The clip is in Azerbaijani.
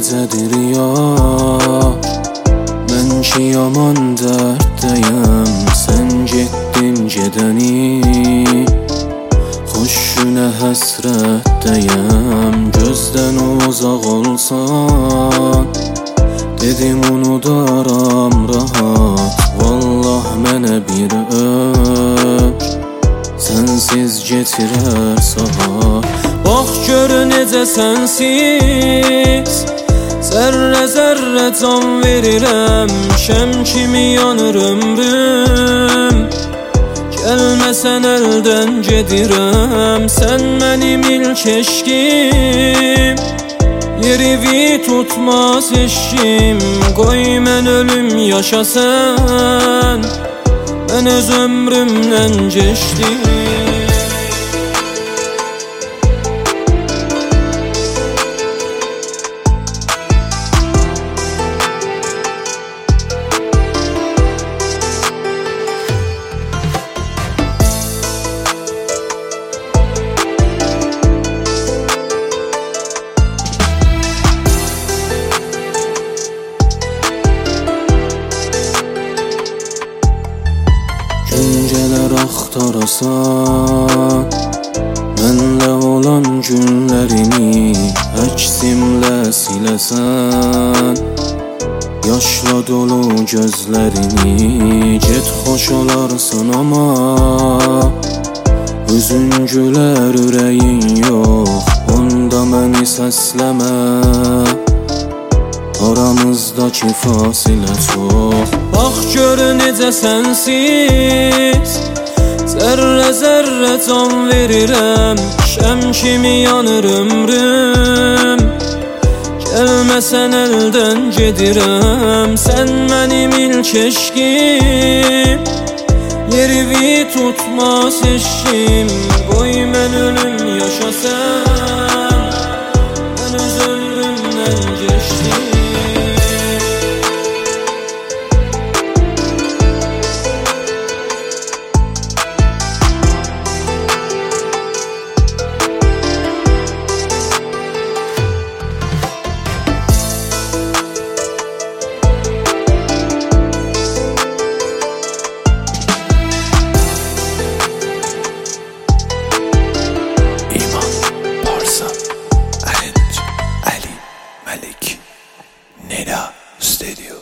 necədir ya? Mən ki yaman dərddəyəm, sən getdin gedəni. Xoş günə həsrətdəyəm, gözdən uzaq olsan. Dedim unudaram rahat, vallah mənə bir ömür sənsiz getirər saat. Bax gör necə sənsiz, zərrə zərrə can verirəm, şəm kimi yanır ömrüm. Gəlməsən əldən gedirəm, sən mənim ilk eşqim. Yerivi tutmaz eşqim, qoy mən ölüm yaşasan, mən öz ömrümdən keçdim. Gecələr axtarasan, mənlə olan günlərini əksimlə siləsən. Yaşla dolu gözlərini, get xoş olarsan amma üzün gülər ürəyin yox, onda məni səsləmə. Aramızdakı fasilə çox. Bax gör necə sənsiz, zərrə zərrə can verirəm, şəm kimi yanır ömrüm. Gəlməsən əldən gedirəm, sən mənim ilk eşqim. Yerivi tutmaz eşqim, qoy mən ölüm yaşasam, mən öz ömrümdən geçdim. Neda Studio.